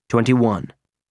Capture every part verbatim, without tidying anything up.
twenty-one.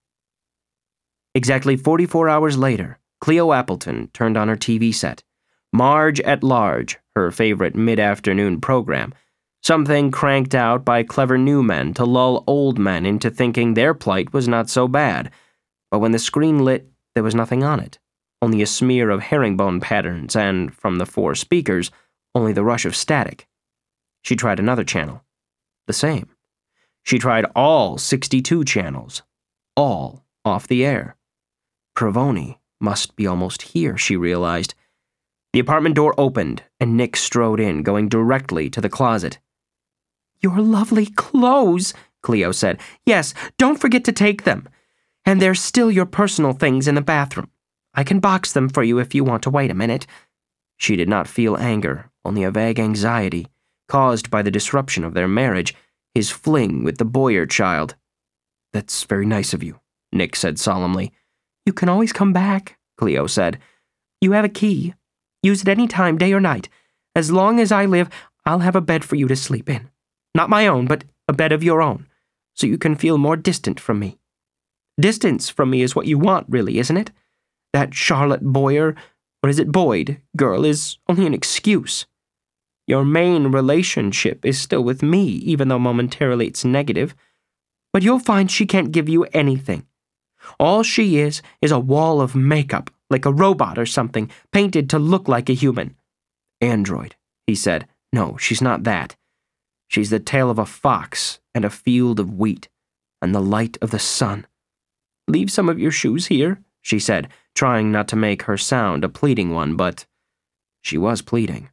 Exactly forty-four hours later, Cleo Appleton turned on her T V set. Marge at Large, her favorite mid-afternoon program, something cranked out by clever new men to lull old men into thinking their plight was not so bad. But when the screen lit, there was nothing on it, only a smear of herringbone patterns and, from the four speakers, only the rush of static. She tried another channel. The same. She tried all sixty-two channels. All off the air. Provoni must be almost here, she realized. The apartment door opened, and Nick strode in, going directly to the closet. "Your lovely clothes," Cleo said. "Yes, don't forget to take them. And there's still your personal things in the bathroom. I can box them for you if you want to wait a minute." She did not feel anger, only a vague anxiety, caused by the disruption of their marriage, his fling with the Boyer child. "That's very nice of you," Nick said solemnly. "You can always come back," Cleo said. "You have a key. Use it any time, day or night. As long as I live, I'll have a bed for you to sleep in. Not my own, but a bed of your own, so you can feel more distant from me. Distance from me is what you want, really, isn't it? That Charlotte Boyer, or is it Boyd, girl is only an excuse. Your main relationship is still with me, even though momentarily it's negative. But you'll find she can't give you anything. All she is is a wall of makeup, like a robot or something, painted to look like a human." "Android," he said. "No, she's not that. She's the tail of a fox and a field of wheat, and the light of the sun." "Leave some of your shoes here," she said, trying not to make her sound a pleading one, but she was pleading.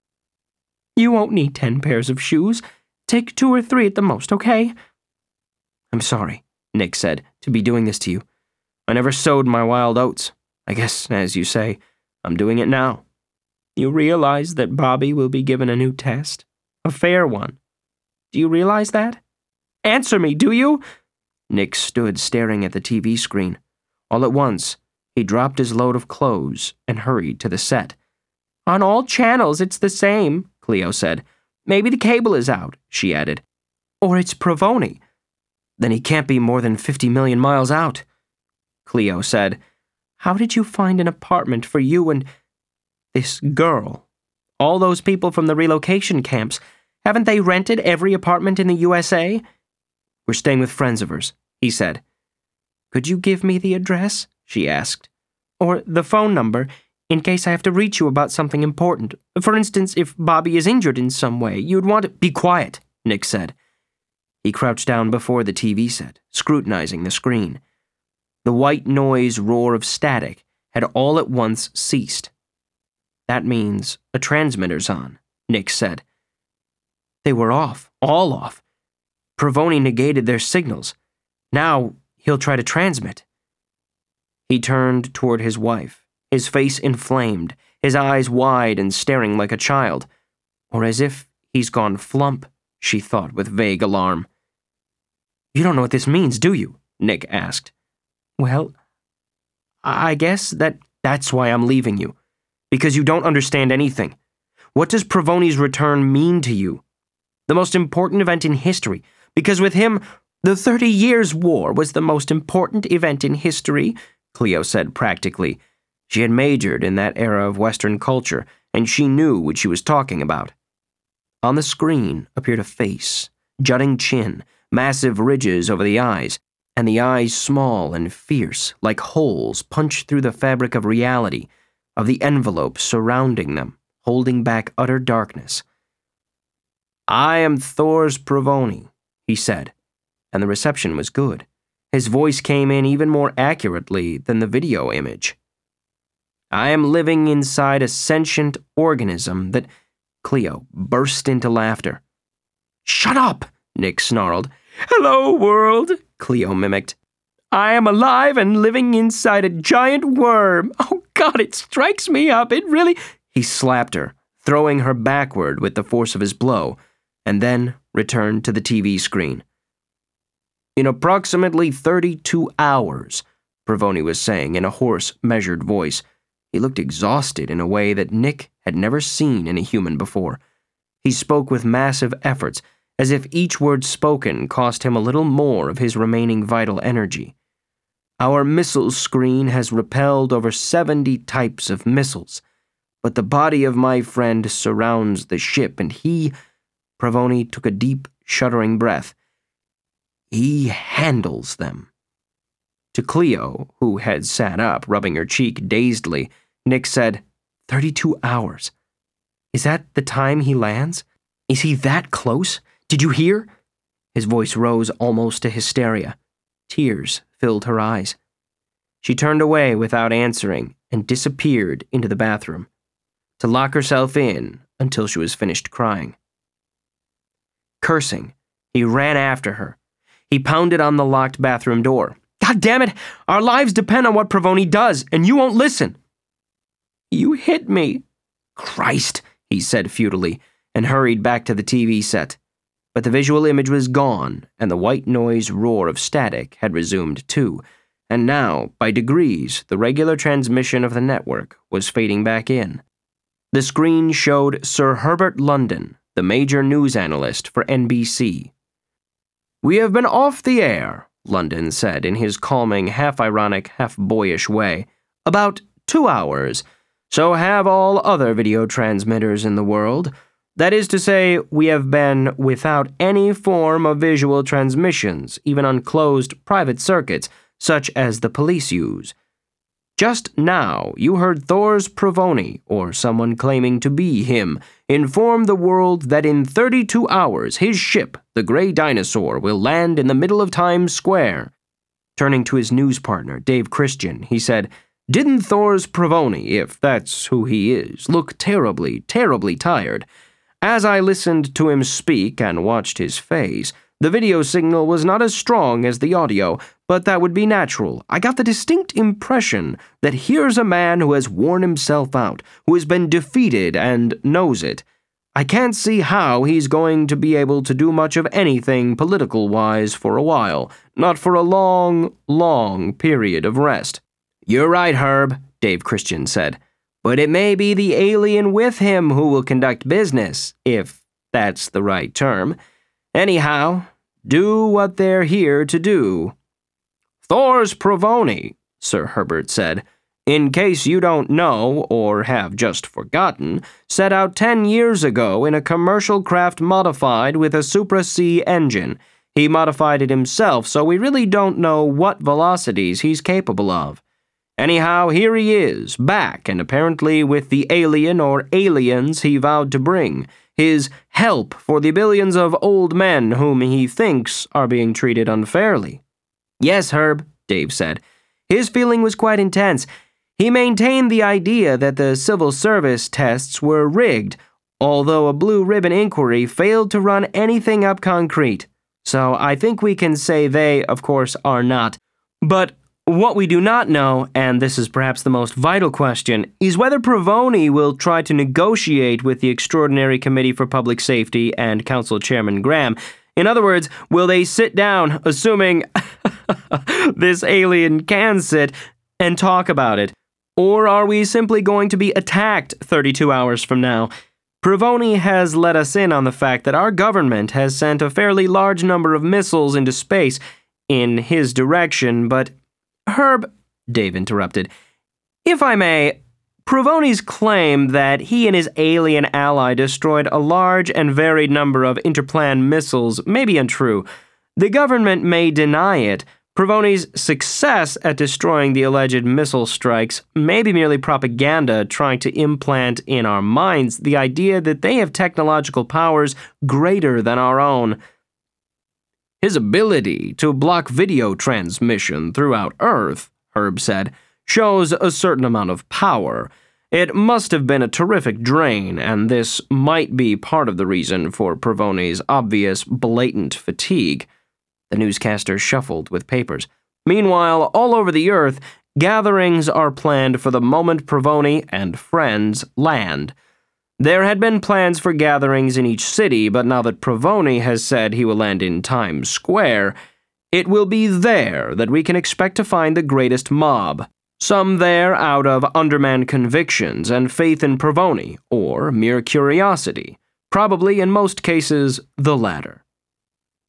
"You won't need ten pairs of shoes. Take two or three at the most, okay?" "I'm sorry," Nick said, "to be doing this to you. I never sowed my wild oats. I guess, as you say, I'm doing it now." "You realize that Bobby will be given a new test? A fair one. Do you realize that? Answer me, do you?" Nick stood staring at the T V screen. All at once, he dropped his load of clothes and hurried to the set. "On all channels, it's the same," Cleo said. "Maybe the cable is out," she added. "Or it's Provoni." "Then he can't be more than fifty million miles out," Cleo said. "How did you find an apartment for you and this girl? All those people from the relocation camps, haven't they rented every apartment in the U S A? "We're staying with friends of hers," he said. "Could you give me the address?" she asked. "Or the phone number, in case I have to reach you about something important. For instance, if Bobby is injured in some way, you'd want to—" "Be quiet," Nick said. He crouched down before the T V set, scrutinizing the screen. The white noise roar of static had all at once ceased. "That means a transmitter's on," Nick said. They were off, all off. Provoni negated their signals. Now he'll try to transmit. He turned toward his wife, his face inflamed, his eyes wide and staring like a child. Or as if he's gone flump, she thought with vague alarm. "You don't know what this means, do you?" Nick asked. "Well, I guess that that's why I'm leaving you. Because you don't understand anything. What does Provoni's return mean to you? The most important event in history. Because with him, the Thirty Years' War was the most important event in history," Cleo said practically. She had majored in that era of Western culture, and she knew what she was talking about. On the screen appeared a face, jutting chin, massive ridges over the eyes, and the eyes small and fierce, like holes punched through the fabric of reality, of the envelope surrounding them, holding back utter darkness. "I am Thors Provoni," he said, and the reception was good. His voice came in even more accurately than the video image. "I am living inside a sentient organism that—" Cleo burst into laughter. "Shut up!" Nick snarled. "Hello, world," Cleo mimicked. "I am alive and living inside a giant worm. Oh, God, it strikes me up. It really—" He slapped her, throwing her backward with the force of his blow, and then returned to the T V screen. "In approximately thirty-two hours, Provoni was saying in a hoarse, measured voice. He looked exhausted in a way that Nick had never seen in a human before. He spoke with massive efforts, as if each word spoken cost him a little more of his remaining vital energy. Our missile screen has repelled over seventy types of missiles, but the body of my friend surrounds the ship, and he, Pravoni took a deep, shuddering breath, he handles them. To Cleo, who had sat up, rubbing her cheek dazedly, Nick said, Thirty-two hours. Is that the time he lands? Is he that close? Did you hear? His voice rose almost to hysteria. Tears filled her eyes. She turned away without answering and disappeared into the bathroom, to lock herself in until she was finished crying. Cursing, he ran after her. He pounded on the locked bathroom door. God damn it! Our lives depend on what Pravoni does, and you won't listen! You hit me! Christ, he said futilely, and hurried back to the T V set. But the visual image was gone, and the white noise roar of static had resumed too, and now, by degrees, the regular transmission of the network was fading back in. The screen showed Sir Herbert London, the major news analyst for N B C. We have been off the air, London said in his calming, half-ironic, half-boyish way, about two hours, so have all other video transmitters in the world. That is to say, we have been without any form of visual transmissions, even on closed private circuits, such as the police use. Just now, you heard Thors Pravoni, or someone claiming to be him, inform the world that in thirty-two hours his ship, the Grey Dinosaur, will land in the middle of Times Square. Turning to his news partner, Dave Christian, he said, Didn't Thors Pravoni, if that's who he is, look terribly, terribly tired? As I listened to him speak and watched his face, the video signal was not as strong as the audio, but that would be natural. I got the distinct impression that here's a man who has worn himself out, who has been defeated and knows it. I can't see how he's going to be able to do much of anything political-wise for a while, not for a long, long period of rest. You're right, Herb, Dave Christian said, but it may be the alien with him who will conduct business, if that's the right term. Anyhow, do what they're here to do. Thors Pravoni, Sir Herbert said, in case you don't know or have just forgotten, set out ten years ago in a commercial craft modified with a Supra-C engine. He modified it himself, so we really don't know what velocities he's capable of. Anyhow, here he is, back, and apparently with the alien or aliens he vowed to bring, his help for the billions of old men whom he thinks are being treated unfairly. Yes, Herb, Dave said. His feeling was quite intense. He maintained the idea that the civil service tests were rigged, although a blue ribbon inquiry failed to run anything up concrete. So I think we can say they, of course, are not. But what we do not know, and this is perhaps the most vital question, is whether Pravoni will try to negotiate with the Extraordinary Committee for Public Safety and Council Chairman Graham. In other words, will they sit down, assuming this alien can sit, and talk about it? Or are we simply going to be attacked thirty-two hours from now? Pravoni has let us in on the fact that our government has sent a fairly large number of missiles into space in his direction, but Herb, Dave interrupted, if I may, Pravoni's claim that he and his alien ally destroyed a large and varied number of interplan missiles may be untrue. The government may deny it. Pravoni's success at destroying the alleged missile strikes may be merely propaganda trying to implant in our minds the idea that they have technological powers greater than our own. His ability to block video transmission throughout Earth, Herb said, shows a certain amount of power. It must have been a terrific drain, and this might be part of the reason for Pravoni's obvious, blatant fatigue. The newscaster shuffled with papers. Meanwhile, all over the Earth, gatherings are planned for the moment Pravoni and friends land. There had been plans for gatherings in each city, but now that Pravoni has said he will land in Times Square, it will be there that we can expect to find the greatest mob. Some there out of undermanned convictions and faith in Pravoni, or mere curiosity. Probably, in most cases, the latter.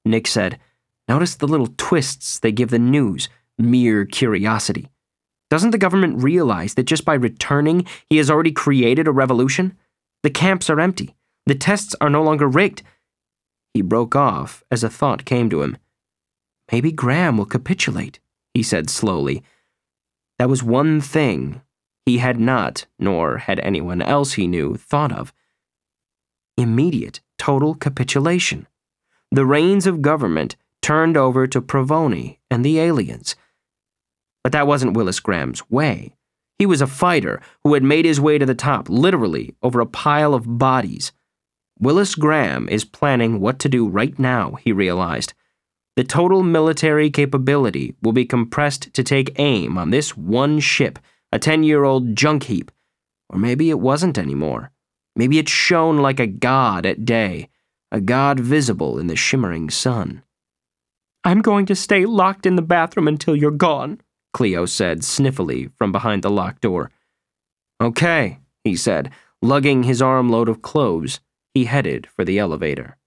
Nick said. Notice the little twists they give the news. Mere curiosity. Doesn't the government realize that just by returning, he has already created a revolution? The camps are empty. The tests are no longer rigged. He broke off as a thought came to him. Maybe Graham will capitulate, he said slowly. That was one thing he had not, nor had anyone else he knew, thought of. Immediate, total capitulation. The reins of government turned over to Provoni and the aliens. But that wasn't Willis Graham's way. He was a fighter who had made his way to the top, literally over a pile of bodies. Willis Graham is planning what to do right now, he realized. The total military capability will be compressed to take aim on this one ship, a ten-year-old junk heap. Or maybe it wasn't anymore. Maybe it shone like a god at day, a god visible in the shimmering sun. I'm going to stay locked in the bathroom until you're gone, Cleo said sniffily from behind the locked door. Okay, he said, lugging his armload of clothes. He headed for the elevator.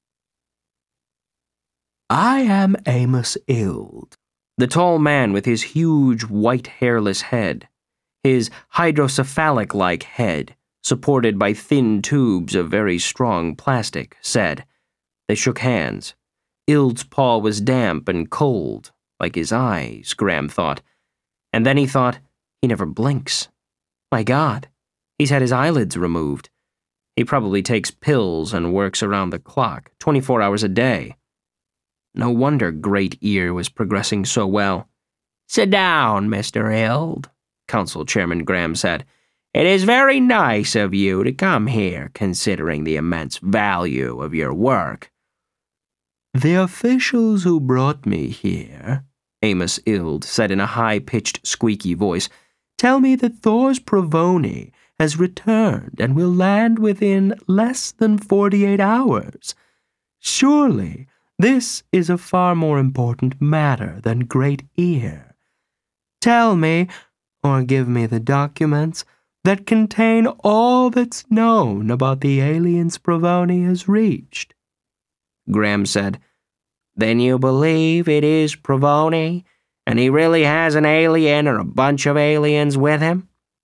I am Amos Ild. The tall man with his huge white hairless head, his hydrocephalic-like head, supported by thin tubes of very strong plastic, said. They shook hands. Ild's paw was damp and cold, like his eyes, Graham thought. And then he thought, he never blinks. My God, he's had his eyelids removed. He probably takes pills and works around the clock, twenty-four hours a day. No wonder Great Ear was progressing so well. Sit down, Mister Ild, Council Chairman Graham said. It is very nice of you to come here, considering the immense value of your work. The officials who brought me here, Amos Ild said in a high-pitched, squeaky voice, tell me that Thors Provoni has returned and will land within less than forty-eight hours. Surely, this is a far more important matter than Great Ear. Tell me, or give me the documents, that contain all that's known about the aliens Provoni has reached. Graham said, Then you believe it is Provoni, and he really has an alien or a bunch of aliens with him?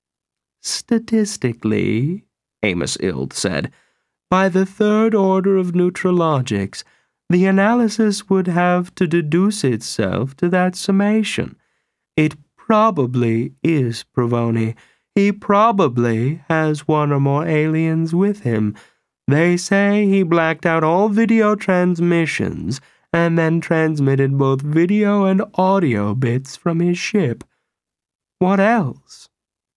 Statistically, Amos Ild said, by the third order of neutralogics, the analysis would have to deduce itself to that summation. It probably is Provoni. He probably has one or more aliens with him. They say he blacked out all video transmissions and then transmitted both video and audio bits from his ship. What else?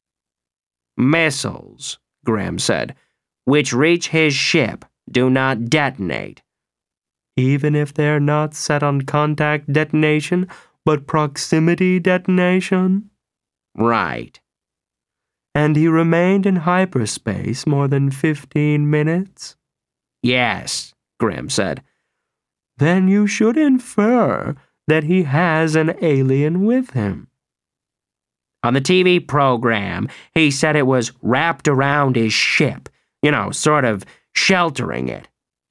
Missiles, Graham said, which reach his ship, do not detonate. Even if they're not set on contact detonation, but proximity detonation? Right. And he remained in hyperspace more than fifteen minutes? Yes, Graham said. Then you should infer that he has an alien with him. On the T V program, he said it was wrapped around his ship, you know, sort of sheltering it.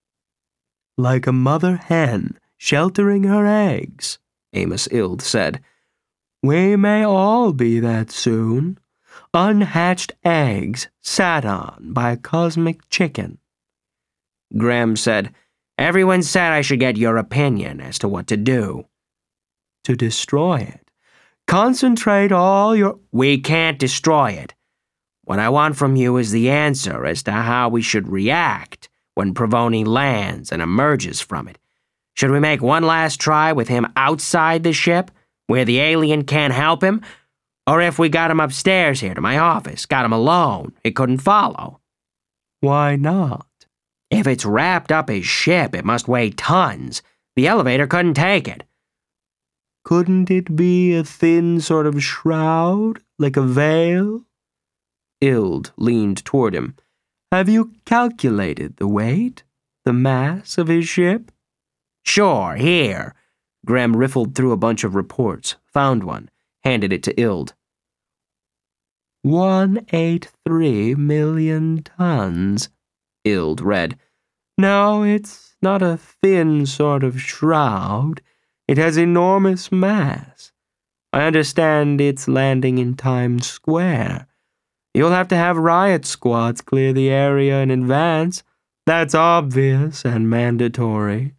Like a mother hen sheltering her eggs, Amos Ild said. We may all be that soon. Unhatched eggs sat on by a cosmic chicken. Graham said, Everyone said I should get your opinion as to what to do. To destroy it. Concentrate all your... We can't destroy it. What I want from you is the answer as to how we should react when Provoni lands and emerges from it. Should we make one last try with him outside the ship, where the alien can't help him? Or if we got him upstairs here to my office, got him alone, it couldn't follow? Why not? If it's wrapped up his ship, it must weigh tons. The elevator couldn't take it. Couldn't it be a thin sort of shroud, like a veil? Ild leaned toward him. Have you calculated the weight, the mass of his ship? Sure, here. Graham riffled through a bunch of reports, found one, handed it to Ild. One eight three million tons, Ild read. No, it's not a thin sort of shroud. It has enormous mass. I understand it's landing in Times Square. You'll have to have riot squads clear the area in advance. That's obvious and mandatory.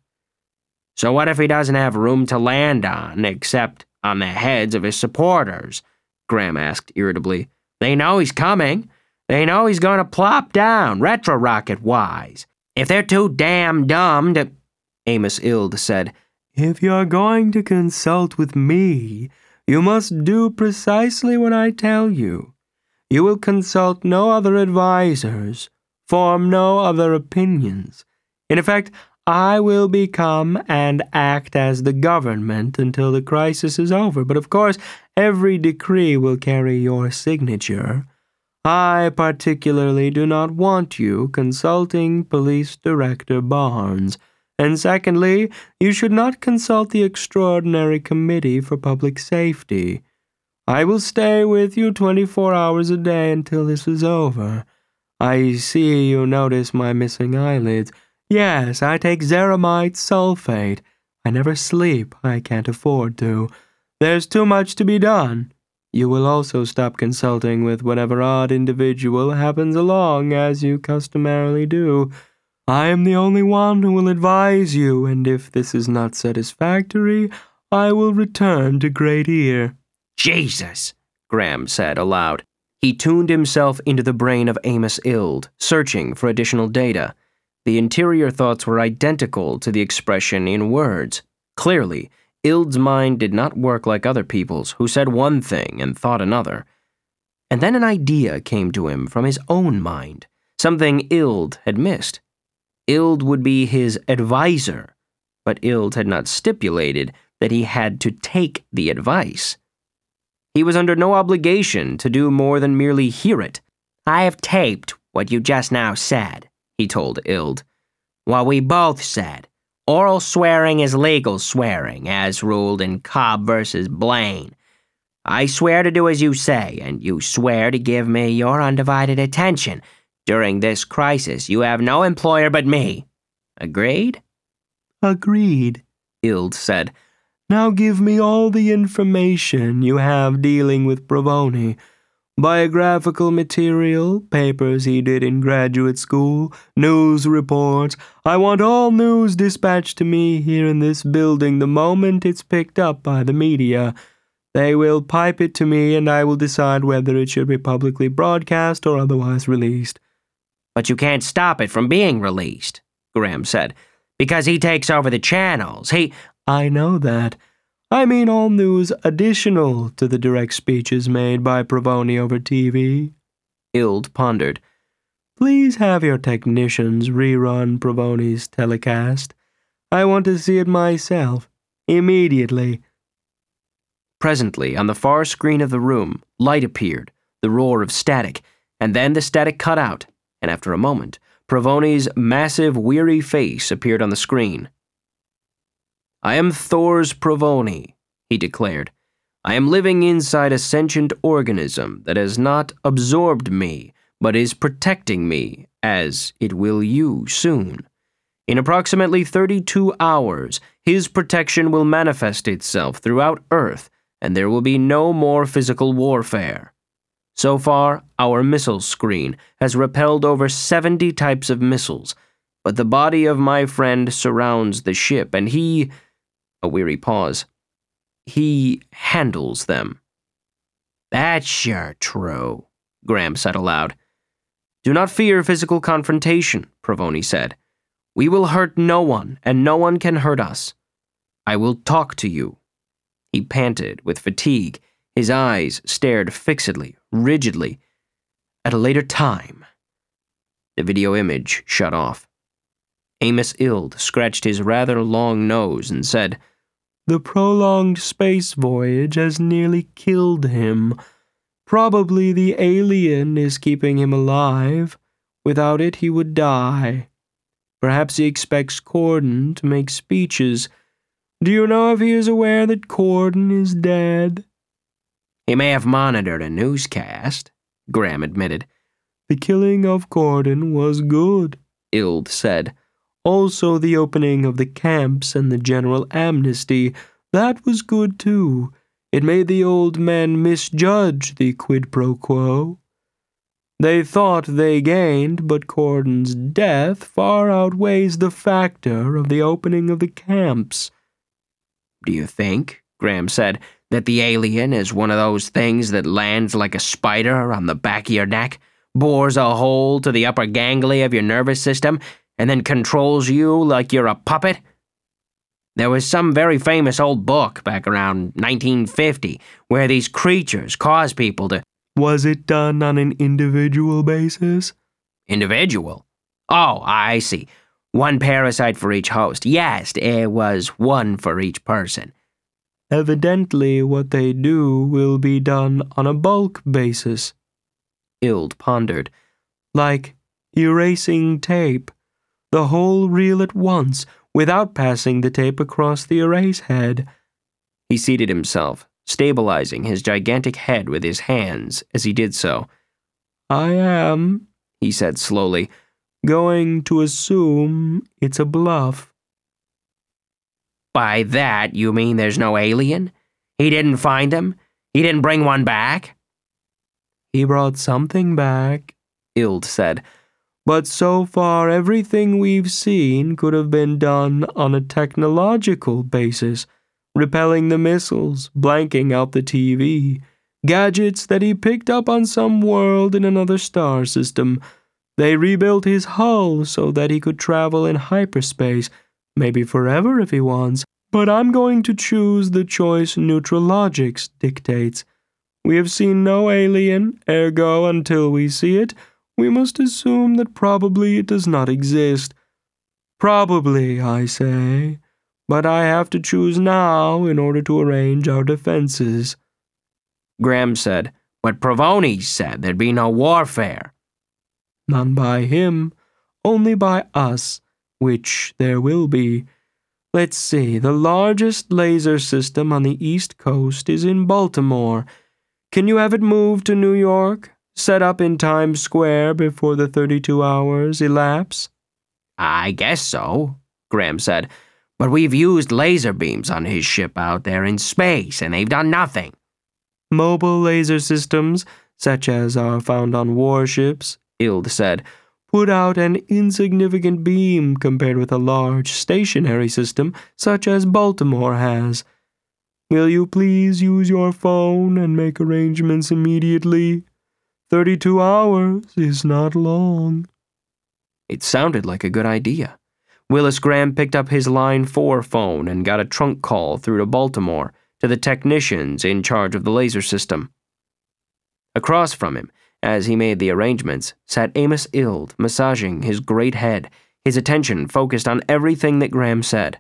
So what if he doesn't have room to land on, except on the heads of his supporters? Graham asked irritably. They know he's coming. They know he's going to plop down, retro-rocket-wise. If they're too damn dumb to... Amos Ild said, If you're going to consult with me, you must do precisely what I tell you. You will consult no other advisors, form no other opinions. In effect, I will become and act as the government until the crisis is over, but of course, every decree will carry your signature. I particularly do not want you consulting Police Director Barnes, and secondly, you should not consult the Extraordinary Committee for Public Safety. I will stay with you twenty-four hours a day until this is over. I see you notice my missing eyelids. Yes, I take Zeramite sulfate. I never sleep. I can't afford to. There's too much to be done. You will also stop consulting with whatever odd individual happens along, as you customarily do. I am the only one who will advise you, and if this is not satisfactory, I will return to Great Ear. Jesus, Graham said aloud. He tuned himself into the brain of Amos Ild, searching for additional data. The interior thoughts were identical to the expression in words. Clearly, Ild's mind did not work like other people's, who said one thing and thought another. And then an idea came to him from his own mind, something Ild had missed. Ild would be his advisor, but Ild had not stipulated that he had to take the advice. He was under no obligation to do more than merely hear it. I have taped what you just now said, he told Ild. What we both said. Oral swearing is legal swearing, as ruled in Cobb versus Blaine. I swear to do as you say, and you swear to give me your undivided attention. During this crisis, you have no employer but me. Agreed? Agreed, Ild said. Now give me all the information you have dealing with Provoni. Biographical material, papers he did in graduate school, news reports. I want all news dispatched to me here in this building the moment it's picked up by the media. They will pipe it to me and I will decide whether it should be publicly broadcast or otherwise released. But you can't stop it from being released, Graham said, because he takes over the channels. He... I know that. I mean all news additional to the direct speeches made by Provoni over T V. Ild pondered. Please have your technicians rerun Provoni's telecast. I want to see it myself, immediately. Presently, on the far screen of the room, light appeared, the roar of static, and then the static cut out, and after a moment, Provoni's massive, weary face appeared on the screen. I am Thors Provoni, he declared. I am living inside a sentient organism that has not absorbed me, but is protecting me, as it will you soon. In approximately thirty-two hours, his protection will manifest itself throughout Earth, and there will be no more physical warfare. So far, our missile screen has repelled over seventy types of missiles, but the body of my friend surrounds the ship, and he... A weary pause. He handles them. That's sure true, Graham said aloud. Do not fear physical confrontation, Provoni said. We will hurt no one, and no one can hurt us. I will talk to you. He panted with fatigue. His eyes stared fixedly, rigidly. At a later time. The video image shut off. Amos Ild scratched his rather long nose and said, The prolonged space voyage has nearly killed him. Probably the alien is keeping him alive. Without it, he would die. Perhaps he expects Corden to make speeches. Do you know if he is aware that Corden is dead? He may have monitored a newscast, Graham admitted. The killing of Corden was good, Ild said. Also the opening of the camps and the general amnesty, that was good too. It made the old men misjudge the quid pro quo. They thought they gained, but Cordon's death far outweighs the factor of the opening of the camps. Do you think, Graham said, that the alien is one of those things that lands like a spider on the back of your neck, bores a hole to the upper ganglia of your nervous system, and then controls you like you're a puppet? There was some very famous old book back around nineteen fifty where these creatures cause people to... Was it done on an individual basis? Individual? Oh, I see. One parasite for each host. Yes, it was one for each person. Evidently, what they do will be done on a bulk basis. Ild pondered. Like erasing tape. The whole reel at once, without passing the tape across the erase head. He seated himself, stabilizing his gigantic head with his hands as he did so. I am, he said slowly, going to assume it's a bluff. By that, you mean there's no alien? He didn't find him? He didn't bring one back? He brought something back, Ild said. But so far, everything we've seen could have been done on a technological basis, repelling the missiles, blanking out the T V, gadgets that he picked up on some world in another star system. They rebuilt his hull so that he could travel in hyperspace, maybe forever if he wants, but I'm going to choose the choice Neutralogics dictates. We have seen no alien, ergo, until we see it, we must assume that probably it does not exist. Probably, I say, but I have to choose now in order to arrange our defenses. Graham said, but Provoni said there'd be no warfare. None by him, only by us, which there will be. Let's see, the largest laser system on the East Coast is in Baltimore. Can you have it moved to New York? Set up in Times Square before the thirty-two hours elapse? I guess so, Graham said, but we've used laser beams on his ship out there in space, and they've done nothing. Mobile laser systems, such as are found on warships, Ild said, put out an insignificant beam compared with a large stationary system such as Baltimore has. Will you please use your phone and make arrangements immediately? Thirty-two hours is not long. It sounded like a good idea. Willis Graham picked up his Line four phone and got a trunk call through to Baltimore to the technicians in charge of the laser system. Across from him, as he made the arrangements, sat Amos Ild, massaging his great head, his attention focused on everything that Graham said.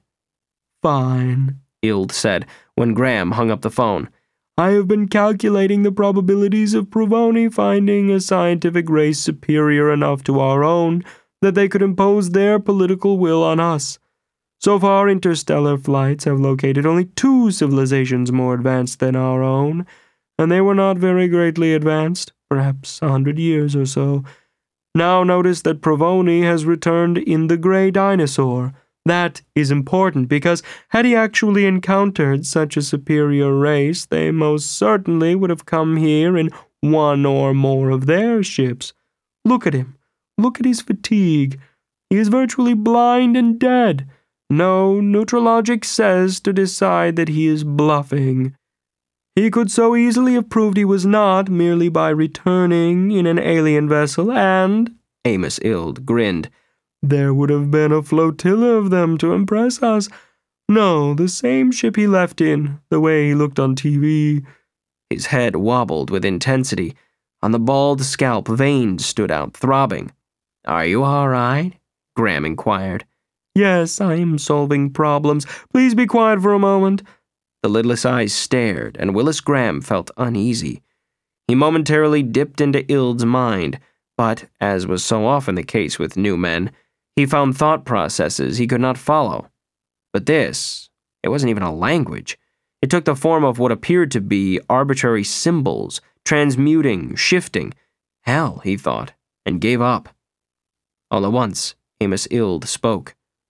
Fine, Ild said when Graham hung up the phone. I have been calculating the probabilities of Provoni finding a scientific race superior enough to our own that they could impose their political will on us. So far, interstellar flights have located only two civilizations more advanced than our own, and they were not very greatly advanced, perhaps a hundred years or so. Now notice that Provoni has returned in the Gray Dinosaur. That is important because had he actually encountered such a superior race, they most certainly would have come here in one or more of their ships. Look at him. Look at his fatigue. He is virtually blind and dead. No, Neutralogic says to decide that he is bluffing. He could so easily have proved he was not merely by returning in an alien vessel and, Amos Ild grinned, there would have been a flotilla of them to impress us. No, the same ship he left in, the way he looked on T V. His head wobbled with intensity. On the bald scalp, veins stood out, throbbing. Are you all right? Graham inquired. Yes, I am solving problems. Please be quiet for a moment. The lidless eyes stared, and Willis Graham felt uneasy. He momentarily dipped into Ild's mind, but, as was so often the case with new men, he found thought processes he could not follow. But this, it wasn't even a language. It took the form of what appeared to be arbitrary symbols, transmuting, shifting. Hell, he thought, and gave up. All at once, Amos Ild spoke.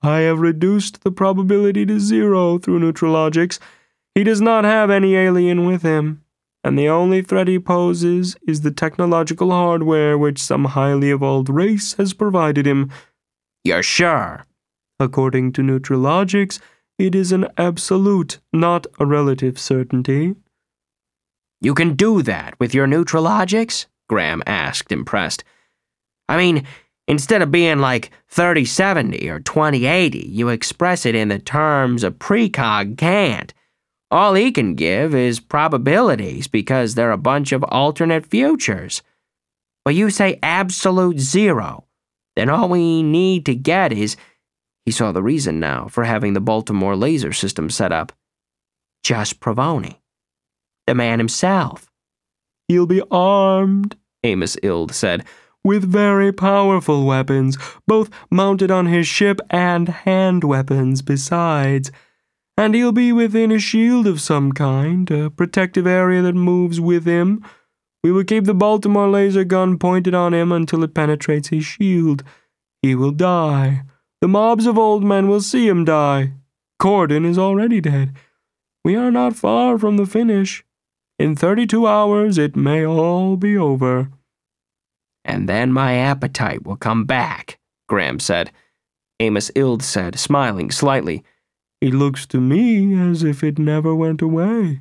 I have reduced the probability to zero through Neutralogics. He does not have any alien with him, and the only threat he poses is the technological hardware which some highly evolved race has provided him. You're sure? According to Neutralogics, it is an absolute, not a relative certainty. You can do that with your Neutralogics? Graham asked, impressed. I mean, instead of being like thirty seventy or twenty eighty, you express it in the terms a precog can't. All he can give is probabilities because they're a bunch of alternate futures. But you say absolute zero. Then all we need to get is... He saw the reason now for having the Baltimore laser system set up. Just Provoni. The man himself. He'll be armed, Amos Ild said, with very powerful weapons, both mounted on his ship and hand weapons besides. And he'll be within a shield of some kind, a protective area that moves with him. We will keep the Baltimore laser gun pointed on him until it penetrates his shield. He will die. The mobs of old men will see him die. Corden is already dead. We are not far from the finish. In thirty-two hours, it may all be over. And then my appetite will come back, Graham said. Amos Ild said, smiling slightly. It looks to me as if it never went away.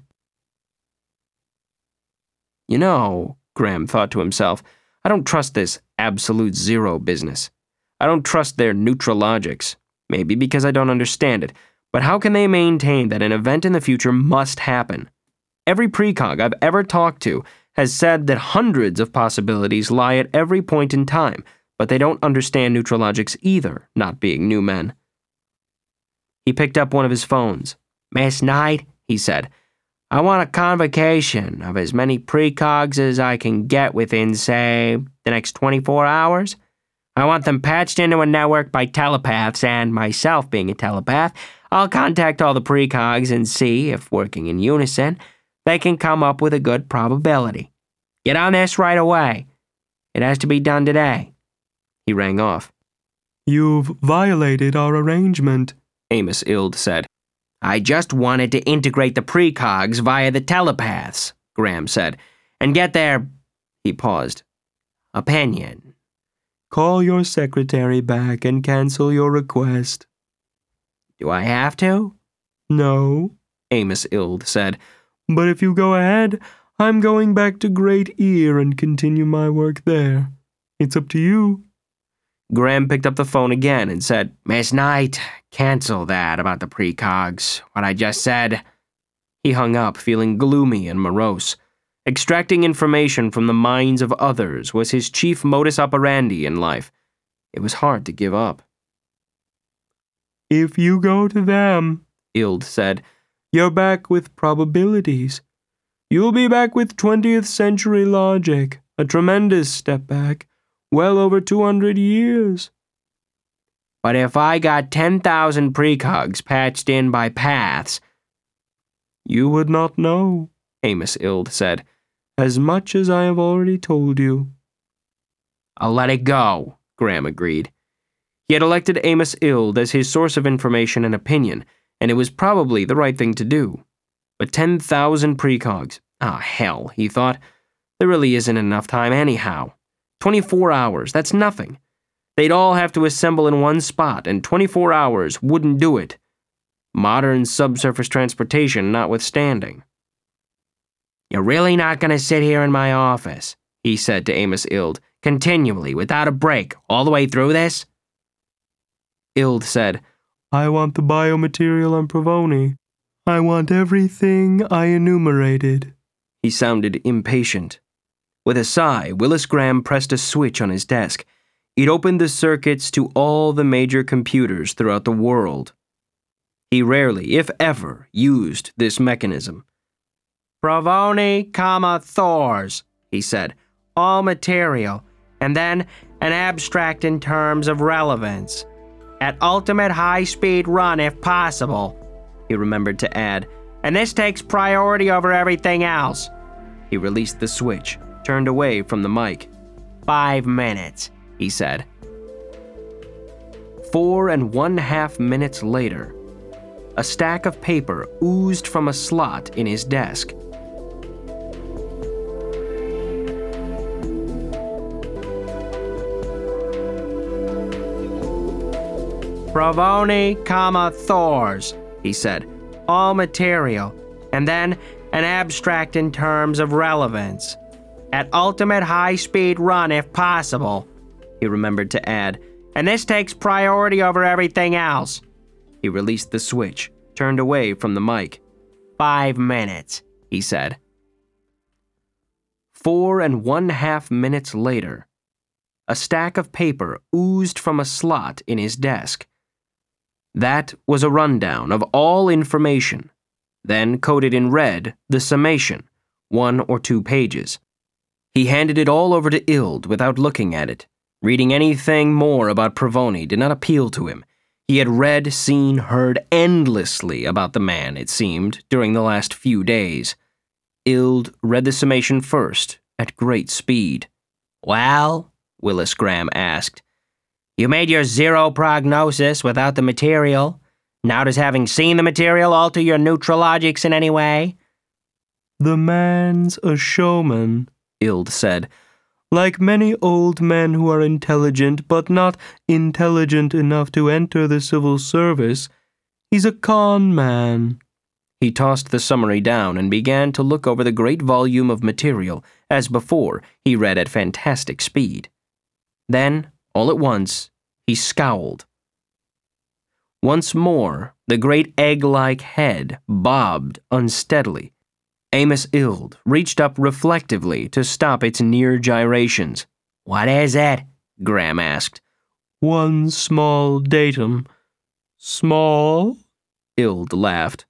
You know, Graham thought to himself, I don't trust this absolute zero business. I don't trust their Neutralogics. Maybe because I don't understand it. But how can they maintain that an event in the future must happen? Every precog I've ever talked to has said that hundreds of possibilities lie at every point in time, but they don't understand Neutralogics either, not being new men. He picked up one of his phones. Miss Knight, he said, I want a convocation of as many precogs as I can get within, say, the next twenty-four hours. I want them patched into a network by telepaths, and myself being a telepath, I'll contact all the precogs and see if, working in unison, they can come up with a good probability. Get on this right away. It has to be done today. He rang off. You've violated our arrangement, Amos Ild said. I just wanted to integrate the precogs via the telepaths, Graham said, and get their... He paused. Opinion. Call your secretary back and cancel your request. Do I have to? No, Amos Ild said. But if you go ahead, I'm going back to Great Ear and continue my work there. It's up to you. Graham picked up the phone again and said, Miss Knight, cancel that about the precogs, what I just said. He hung up, feeling gloomy and morose. Extracting information from the minds of others was his chief modus operandi in life. It was hard to give up. If you go to them, Ild said, you're back with probabilities. You'll be back with twentieth century logic, a tremendous step back, well over two hundred years. But if I got ten thousand precogs patched in by paths... You would not know, Amos Ild said, as much as I have already told you. I'll let it go, Graham agreed. He had elected Amos Ild as his source of information and opinion, and it was probably the right thing to do. But ten thousand precogs, ah, hell, he thought. There really isn't enough time anyhow. twenty-four hours, that's nothing. They'd all have to assemble in one spot, and twenty-four hours wouldn't do it. Modern subsurface transportation notwithstanding. You're really not going to sit here in my office, he said to Amos Ild, continually, without a break, all the way through this? Ild said, I want the biomaterial on Provoni. I want everything I enumerated. He sounded impatient. With a sigh, Willis Graham pressed a switch on his desk. It opened the circuits to all the major computers throughout the world. He rarely, if ever, used this mechanism. Provoni, comma, Thors, he said. All material, and then an abstract in terms of relevance. At ultimate high-speed run if possible, he remembered to add. And this takes priority over everything else. He released the switch, turned away from the mic. Five minutes, he said. Four and one half minutes later, a stack of paper oozed from a slot in his desk. Provoni, comma, Thors, he said. All material, and then an abstract in terms of relevance. At ultimate high-speed run if possible, he remembered to add. And this takes priority over everything else. He released the switch, turned away from the mic. Five minutes, he said. Four and one half minutes later, a stack of paper oozed from a slot in his desk. That was a rundown of all information, then coded in red, the summation, one or two pages. He handed it all over to Ild without looking at it. Reading anything more about Provoni did not appeal to him. He had read, seen, heard endlessly about the man, it seemed, during the last few days. Ild read the summation first, at great speed. Well, Willis Graham asked, you made your zero prognosis without the material. Now does having seen the material alter your neutralogics in any way? The man's a showman, Ild said. Like many old men who are intelligent but not intelligent enough to enter the civil service, he's a con man. He tossed the summary down and began to look over the great volume of material. As before, he read at fantastic speed. Then, all at once, he scowled. Once more, the great egg-like head bobbed unsteadily. Amos Ild reached up reflectively to stop its near gyrations. What is it? Graham asked. One small datum. Small? Ild laughed.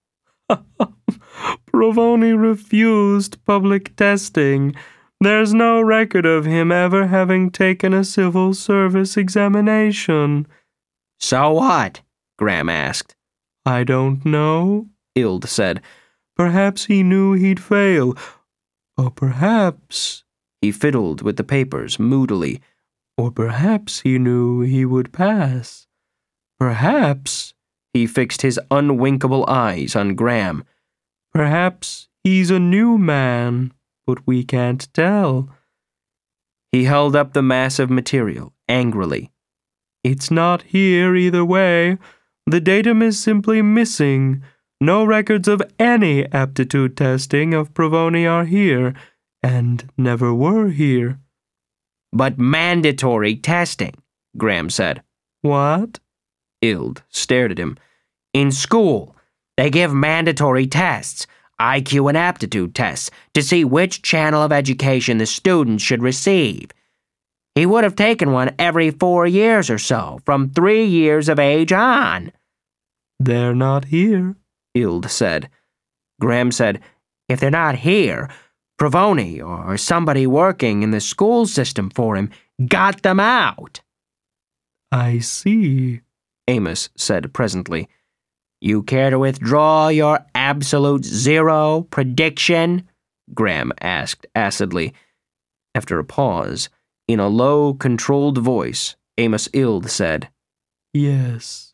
Provoni refused public testing. There's no record of him ever having taken a civil service examination. So what? Graham asked. I don't know, Ild said. Perhaps he knew he'd fail. Or perhaps... He fiddled with the papers moodily. Or perhaps he knew he would pass. Perhaps... He fixed his unwinkable eyes on Graham. Perhaps he's a new man, but we can't tell. He held up the mass of material, angrily. It's not here either way. The datum is simply missing. No records of any aptitude testing of Provoni are here, and never were here. But mandatory testing, Graham said. What? Ild stared at him. In school, they give mandatory tests, I Q and aptitude tests, to see which channel of education the students should receive. He would have taken one every four years or so, from three years of age on. They're not here, Ild said. Graham said, if they're not here, Provoni or somebody working in the school system for him got them out. I see, Amos said presently. You care to withdraw your absolute zero prediction? Graham asked acidly. After a pause, in a low, controlled voice, Amos Ild said, Yes.